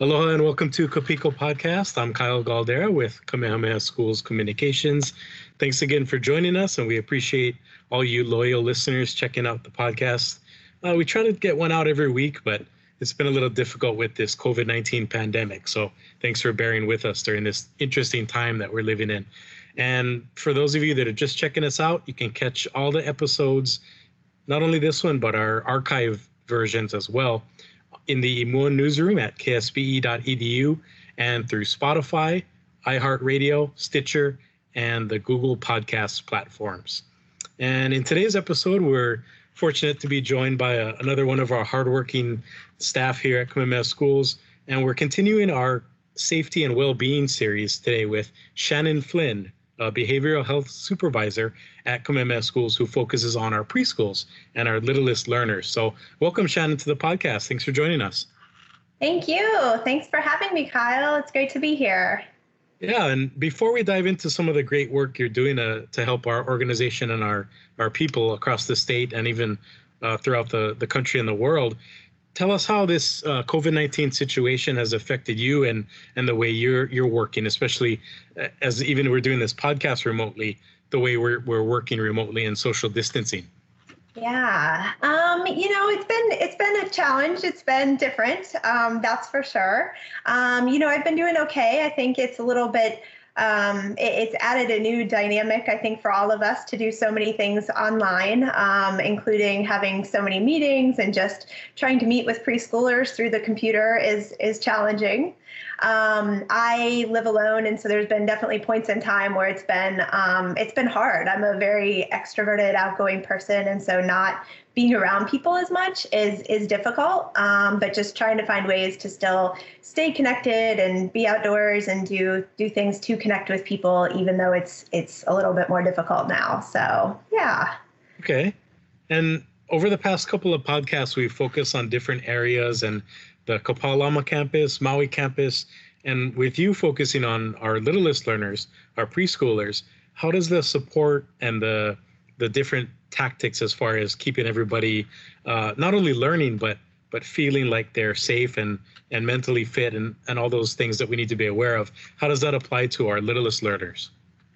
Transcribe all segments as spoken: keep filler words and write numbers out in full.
Aloha and welcome to Kopiko Podcast. I'm Kyle Galdera with Kamehameha Schools Communications. Thanks again for joining us, and we appreciate all you loyal listeners checking out the podcast. Uh, we try to get one out every week, but it's been a little difficult with this COVID nineteen pandemic. So thanks for bearing with us during this interesting time that we're living in. And for those of you that are just checking us out, you can catch all the episodes, not only this one, but our archive versions as well, in the Imua newsroom at k s b e dot e d u and through Spotify, iHeartRadio, Stitcher, and the Google Podcast platforms. And in today's episode, we're fortunate to be joined by a, another one of our hardworking staff here at Kamehameha Schools, and we're continuing our safety and well-being series today with Shannon Flynn, a behavioral health supervisor at Kamehameha Schools who focuses on our preschools and our littlest learners. So welcome, Shannon, to the podcast. Thanks for joining us. Thank you. Thanks for having me, Kyle. It's great to be here. Yeah, and before we dive into some of the great work you're doing to, to help our organization and our, our people across the state and even uh, throughout the, the country and the world, tell us how this uh, COVID nineteen situation has affected you and and the way you're you're working, especially as even we're doing this podcast remotely, the way we're we're working remotely and social distancing. Yeah, um, you know, it's been it's been a challenge. It's been different, um, that's for sure. Um, you know, I've been doing okay. I think it's a little bit. Um, it, it's added a new dynamic, I think, for all of us to do so many things online, um, including having so many meetings and just trying to meet with preschoolers through the computer is is challenging. Um, I live alone, and so there's been definitely points in time where it's been um, it's been hard. I'm a very extroverted, outgoing person, and so not being around people as much is is difficult. Um, but just trying to find ways to still stay connected and be outdoors and do do things to connect with people, even though it's it's a little bit more difficult now. So yeah. Okay, and over the past couple of podcasts, we focus on different areas and the Kapalama campus, Maui campus, and with you focusing on our littlest learners, our preschoolers, how does the support and the the different tactics as far as keeping everybody uh, not only learning, but but feeling like they're safe and, and mentally fit and, and all those things that we need to be aware of, how does that apply to our littlest learners?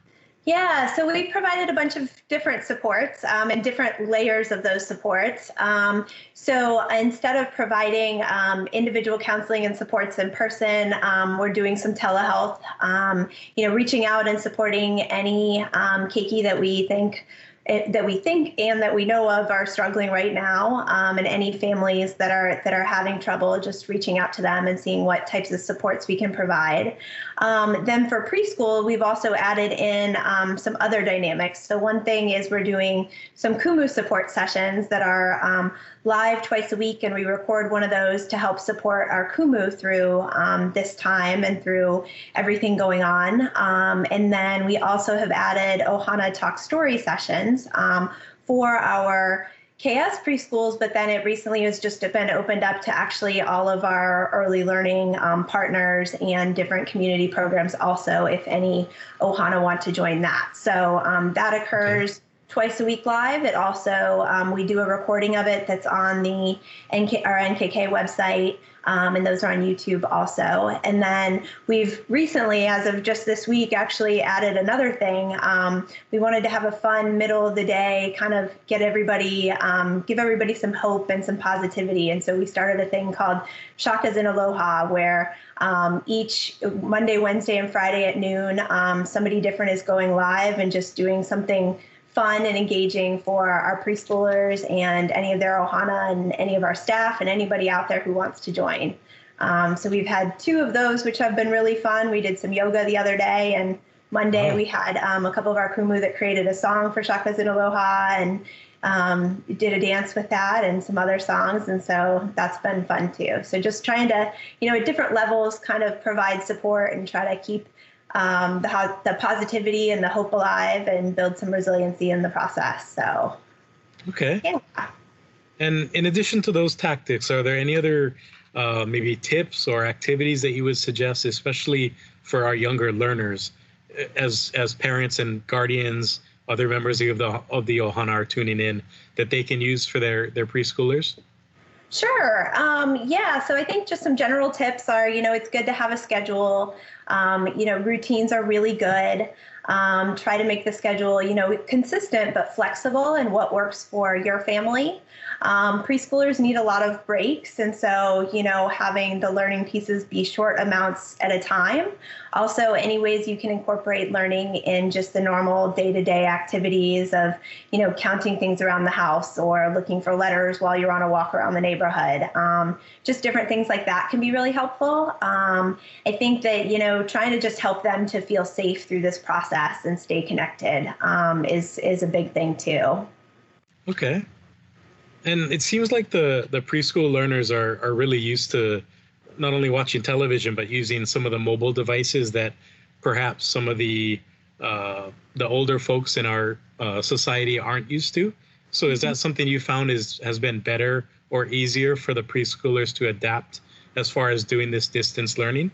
Yeah, so we provided a bunch of different supports um, and different layers of those supports. Um, so instead of providing um, individual counseling and supports in person, um, we're doing some telehealth, um, you know, reaching out and supporting any um, keiki that we think that we think and that we know of are struggling right now, um, and any families that are that are having trouble, just reaching out to them and seeing what types of supports we can provide. Um, then for preschool, we've also added in um, some other dynamics. So one thing is we're doing some Kumu support sessions that are um, live twice a week, and we record one of those to help support our Kumu through um, this time and through everything going on. Um, and then we also have added Ohana Talk Story sessions um, for our K S preschools, but then it recently has just been opened up to actually all of our early learning um, partners and different community programs also, if any Ohana want to join that. So um, that occurs okay. twice a week live. It also, um, we do a recording of it that's on the N K, our N K K website, um, and those are on YouTube also. And then we've recently, as of just this week, actually added another thing. Um, we wanted to have a fun middle of the day, kind of get everybody, um, give everybody some hope and some positivity. And so we started a thing called Shakas in Aloha, where um, each Monday, Wednesday, and Friday at noon, um, somebody different is going live and just doing something fun and engaging for our preschoolers and any of their Ohana and any of our staff and anybody out there who wants to join. Um, so we've had two of those, which have been really fun. We did some yoga the other day, and Monday wow. we had um, a couple of our kumu that created a song for Shakas in Aloha and um, did a dance with that and some other songs. And so that's been fun too. So just trying to, you know, at different levels kind of provide support and try to keep Um, the, the positivity and the hope alive and build some resiliency in the process. So, okay. Yeah. And in addition to those tactics, are there any other uh, maybe tips or activities that you would suggest, especially for our younger learners, as as parents and guardians, other members of the of the Ohana are tuning in, that they can use for their their preschoolers? Sure. Um, yeah. So I think just some general tips are, you know, it's good to have a schedule. Um, you know, routines are really good. Um, try to make the schedule, you know, consistent but flexible in what works for your family. Um, preschoolers need a lot of breaks. And so, you know, having the learning pieces be short amounts at a time. Also, any ways you can incorporate learning in just the normal day-to-day activities of, you know, counting things around the house or looking for letters while you're on a walk around the neighborhood. Um, just different things like that can be really helpful. Um, I think that, you know, trying to just help them to feel safe through this process and stay connected um, is, is a big thing too. Okay. And it seems like the, the preschool learners are, are really used to not only watching television, but using some of the mobile devices that perhaps some of the uh, the older folks in our uh, society aren't used to. So is that something you found is has been better or easier for the preschoolers to adapt as far as doing this distance learning?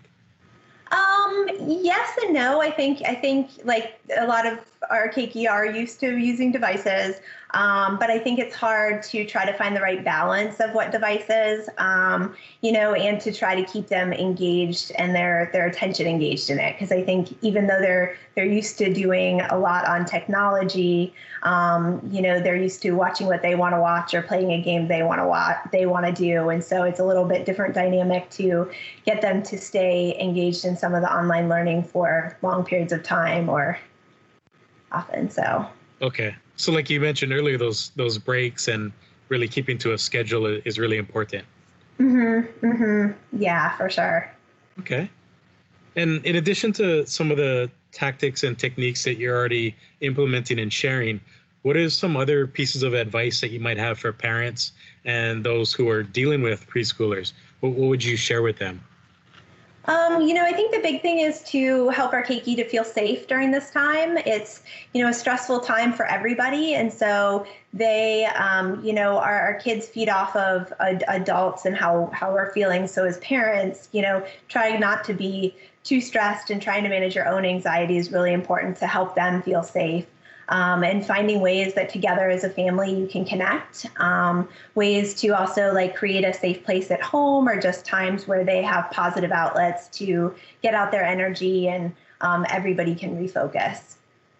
Um, yes and no. I think I think like a lot of our keiki are used to using devices, um, but I think it's hard to try to find the right balance of what devices, um, you know, and to try to keep them engaged and their their attention engaged in it. Because I think even though they're they're used to doing a lot on technology, um, you know, they're used to watching what they want to watch or playing a game they want to watch, they want to do, and so it's a little bit different dynamic to get them to stay engaged in some of the online learning for long periods of time or often. So Okay. So like you mentioned earlier, those those breaks and really keeping to a schedule i- is really important. mm-hmm, mm-hmm. Yeah, for sure. Okay. And in addition to some of the tactics and techniques that you're already implementing and sharing, what is some other pieces of advice that you might have for parents and those who are dealing with preschoolers? What, what would you share with them? Um, you know, I think the big thing is to help our keiki to feel safe during this time. It's, you know, a stressful time for everybody. And so they, um, you know, our, our kids feed off of ad- adults and how, how we're feeling. So as parents, you know, trying not to be too stressed and trying to manage your own anxiety is really important to help them feel safe. Um, and finding ways that together as a family you can connect, um, ways to also like create a safe place at home or just times where they have positive outlets to get out their energy and um, everybody can refocus.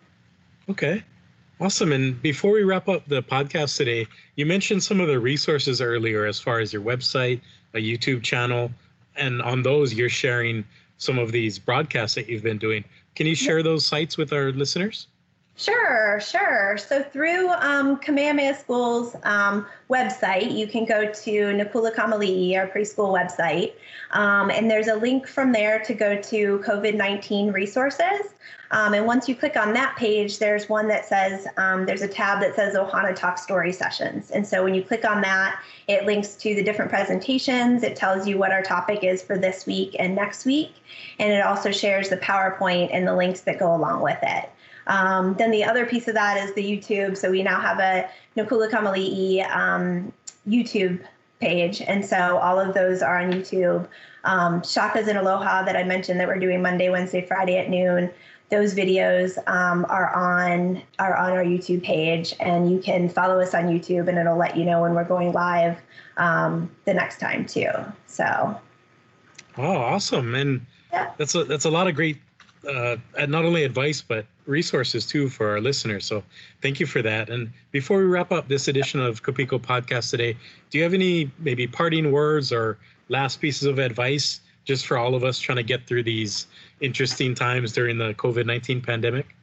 Okay. Awesome. And before we wrap up the podcast today, you mentioned some of the resources earlier as far as your website, a YouTube channel, and on those you're sharing some of these broadcasts that you've been doing. Can you share those sites with our listeners? Sure, sure. So through um, Kamehameha School's um, website, you can go to Nakula Kamali'i, our preschool website, um, and there's a link from there to go to COVID nineteen resources. Um, and once you click on that page, there's one that says, um, there's a tab that says Ohana Talk Story Sessions. And so when you click on that, it links to the different presentations. It tells you what our topic is for this week and next week. And it also shares the PowerPoint and the links that go along with it. Um, then the other piece of that is the YouTube. So we now have a Nakula Kamali'i um, YouTube page. And so all of those are on YouTube. Um, Shakas and Aloha that I mentioned that we're doing Monday, Wednesday, Friday at noon. Those videos um, are on are on our YouTube page, and you can follow us on YouTube, and it'll let you know when we're going live um, the next time too. So, Oh, awesome! And yeah. that's a that's a lot of great, uh, not only advice but resources too for our listeners. So thank you for that. And before we wrap up this edition of Kopiko Podcast today, do you have any maybe parting words or last pieces of advice just for all of us trying to get through these interesting times during the COVID nineteen pandemic?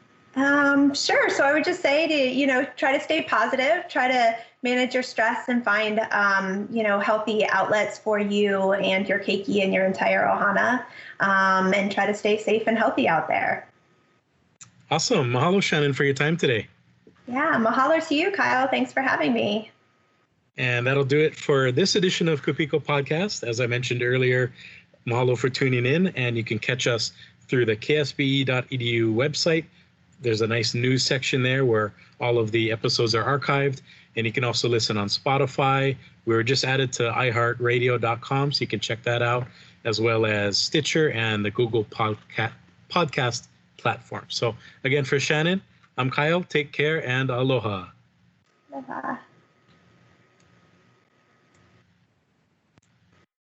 Um, sure. So I would just say to, you know, try to stay positive, try to manage your stress and find, um, you know, healthy outlets for you and your keiki and your entire ohana, um, and try to stay safe and healthy out there. Awesome. Mahalo, Shannon, for your time today. Yeah. Mahalo to you, Kyle. Thanks for having me. And that'll do it for this edition of Kopiko Podcast. As I mentioned earlier, mahalo for tuning in, and you can catch us through the k s b e dot e d u website. There's a nice news section there where all of the episodes are archived, and you can also listen on Spotify. We were just added to i heart radio dot com, so you can check that out, as well as Stitcher and the Google Podca- Podcast platform. So again, for Shannon, I'm Kyle. Take care and aloha. Aloha.